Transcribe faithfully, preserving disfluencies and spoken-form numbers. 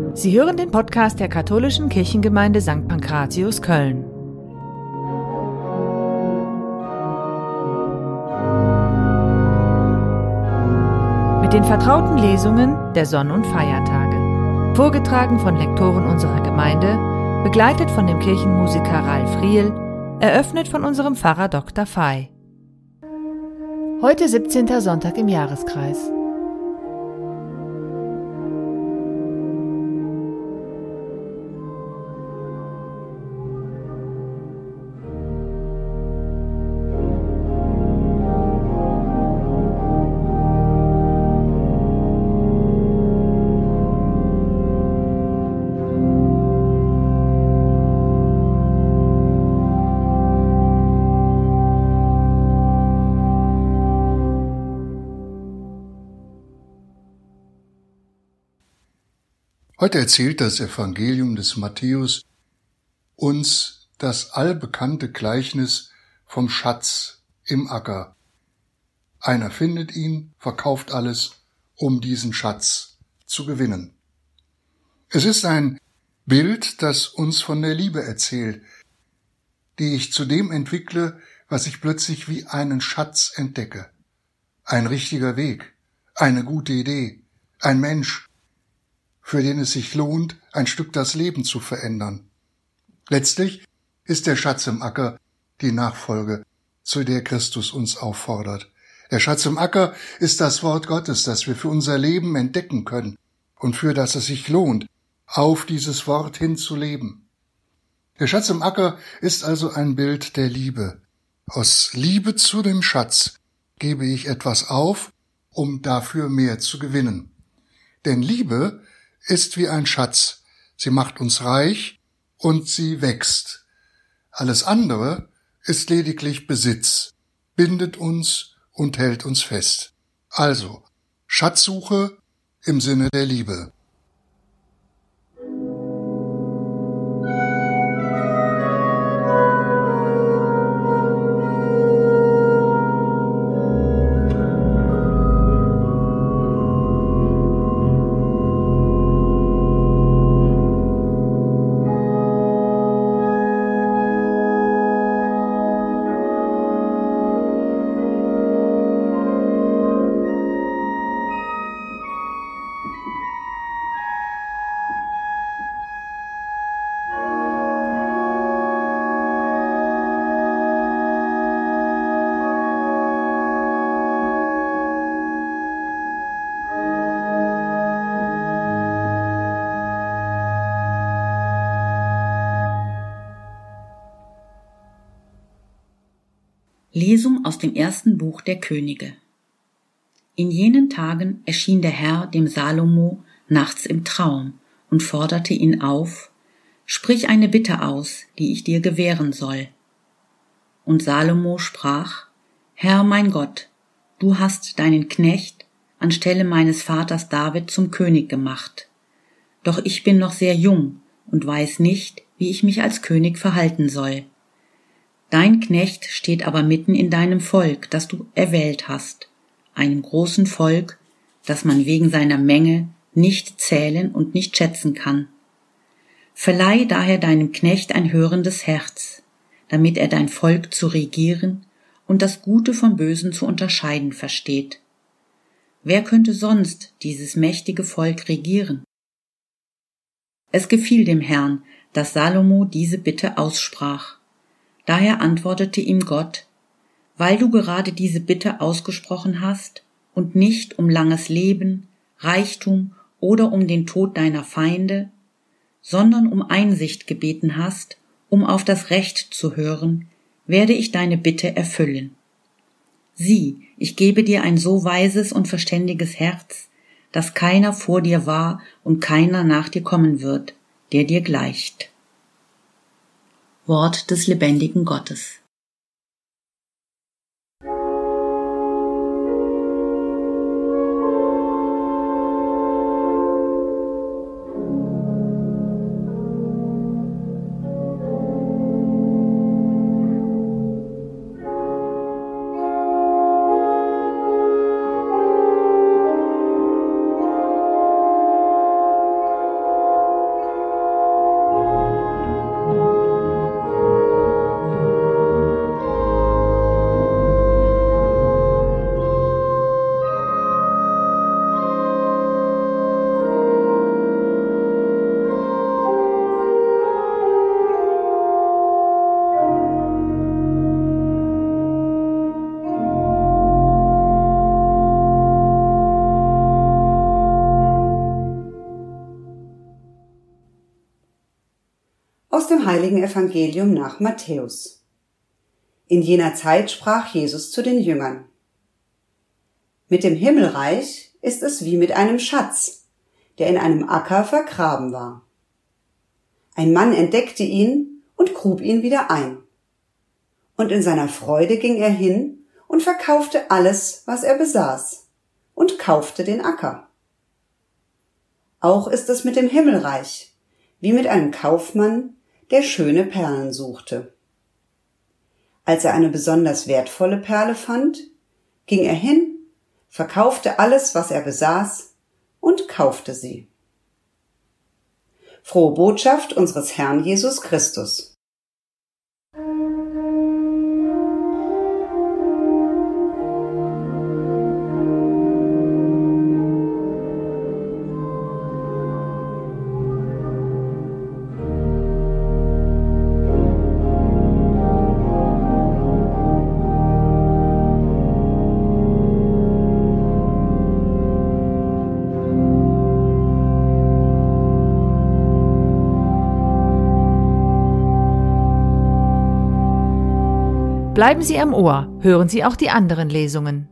Sie hören den Podcast der Katholischen Kirchengemeinde Sankt Pankratius Köln. Mit den vertrauten Lesungen der Sonn- und Feiertage. Vorgetragen von Lektoren unserer Gemeinde, begleitet von dem Kirchenmusiker Ralf Riehl, eröffnet von unserem Pfarrer Doktor Fey. Heute siebzehnter Sonntag im Jahreskreis. Heute erzählt das Evangelium des Matthäus uns das allbekannte Gleichnis vom Schatz im Acker. Einer findet ihn, verkauft alles, um diesen Schatz zu gewinnen. Es ist ein Bild, das uns von der Liebe erzählt, die ich zu dem entwickle, was ich plötzlich wie einen Schatz entdecke. Ein richtiger Weg, eine gute Idee, ein Mensch, für den es sich lohnt, ein Stück das Leben zu verändern. Letztlich ist der Schatz im Acker die Nachfolge, zu der Christus uns auffordert. Der Schatz im Acker ist das Wort Gottes, das wir für unser Leben entdecken können und für das es sich lohnt, auf dieses Wort hin zu leben. Der Schatz im Acker ist also ein Bild der Liebe. Aus Liebe zu dem Schatz gebe ich etwas auf, um dafür mehr zu gewinnen. Denn Liebe ist wie ein Schatz. Sie macht uns reich und sie wächst. Alles andere ist lediglich Besitz, bindet uns und hält uns fest. Also, Schatzsuche im Sinne der Liebe. Lesung aus dem ersten Buch der Könige. In jenen Tagen erschien der Herr dem Salomo nachts im Traum und forderte ihn auf: Sprich eine Bitte aus, die ich dir gewähren soll. Und Salomo sprach: Herr mein Gott, du hast deinen Knecht anstelle meines Vaters David zum König gemacht. Doch ich bin noch sehr jung und weiß nicht, wie ich mich als König verhalten soll. Dein Knecht steht aber mitten in deinem Volk, das du erwählt hast, einem großen Volk, das man wegen seiner Menge nicht zählen und nicht schätzen kann. Verleih daher deinem Knecht ein hörendes Herz, damit er dein Volk zu regieren und das Gute vom Bösen zu unterscheiden versteht. Wer könnte sonst dieses mächtige Volk regieren? Es gefiel dem Herrn, dass Salomo diese Bitte aussprach. Daher antwortete ihm Gott: Weil du gerade diese Bitte ausgesprochen hast und nicht um langes Leben, Reichtum oder um den Tod deiner Feinde, sondern um Einsicht gebeten hast, um auf das Recht zu hören, werde ich deine Bitte erfüllen. Sieh, ich gebe dir ein so weises und verständiges Herz, dass keiner vor dir war und keiner nach dir kommen wird, der dir gleicht. Wort des lebendigen Gottes. Aus dem heiligen Evangelium nach Matthäus. In jener Zeit sprach Jesus zu den Jüngern: Mit dem Himmelreich ist es wie mit einem Schatz, der in einem Acker vergraben war. Ein Mann entdeckte ihn und grub ihn wieder ein. Und in seiner Freude ging er hin und verkaufte alles, was er besaß, und kaufte den Acker. Auch ist es mit dem Himmelreich, wie mit einem Kaufmann, der schöne Perlen suchte. Als er eine besonders wertvolle Perle fand, ging er hin, verkaufte alles, was er besaß, und kaufte sie. Frohe Botschaft unseres Herrn Jesus Christus. Bleiben Sie am Ohr, hören Sie auch die anderen Lesungen.